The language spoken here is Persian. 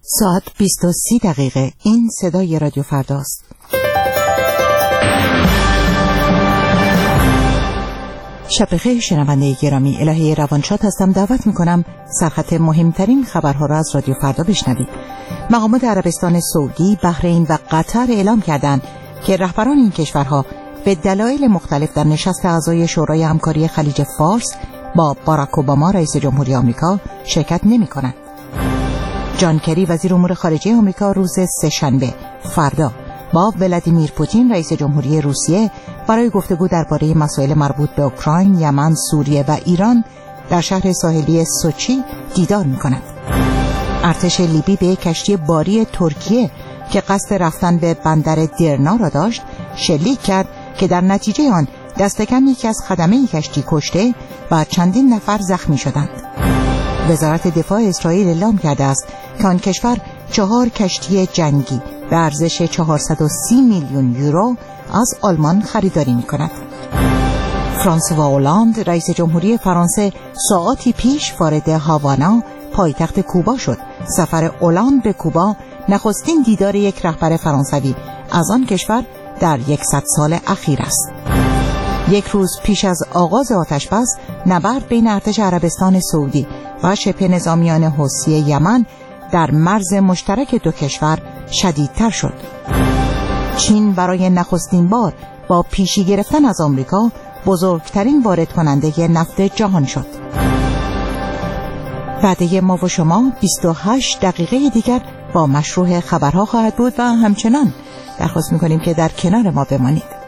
ساعت 20:30 این صدای رادیو فرداست. شب بخیر شنونده گرامی، الهه روانشاد هستم. دعوت میکنم سرخط مهمترین خبرها را از رادیو فردا بشنوید. مقامات عربستان سعودی، بحرین و قطر اعلام کردند که رهبران این کشورها به دلایل مختلف در نشست اعضای شورای همکاری خلیج فارس با باراک اوباما رئیس جمهوری آمریکا شرکت نمی‌کنند. جان کری وزیر امور خارجه آمریکا روز سه‌شنبه فردا با ولادیمیر پوتین رئیس جمهوری روسیه برای گفتگو درباره مسائل مربوط به اوکراین، یمن، سوریه و ایران در شهر ساحلی سوچی دیدار می‌کند. ارتش لیبی به کشتی باری ترکیه که قصد رفتن به بندر درنا را داشت شلیک کرد که در نتیجه آن دست کم یکی از خدمه کشتی کشته و چندین نفر زخمی شدند. وزارت دفاع اسرائیل اعلام کرده است که آن کشور 4 کشتی جنگی به ارزش 430 میلیون یورو از آلمان خریداری می‌کند. فرانسوا اولاند رئیس جمهوری فرانسه ساعاتی پیش وارد هاوانا پایتخت کوبا شد. سفر اولاند به کوبا نخستین دیدار یک رهبر فرانسوی از آن کشور در 100 سال اخیر است. یک روز پیش از آغاز آتش‌بس، نبرد بین ارتش عربستان سعودی و شبه نظامیان حوثی یمن در مرز مشترک دو کشور شدیدتر شد. چین برای نخستین بار با پیشی گرفتن از آمریکا بزرگترین وارد کننده نفت جهان شد. وعده ما و شما 28 دقیقه دیگر با مشروع خبرها خواهد بود و همچنان درخواست می‌کنیم که در کنار ما بمانید.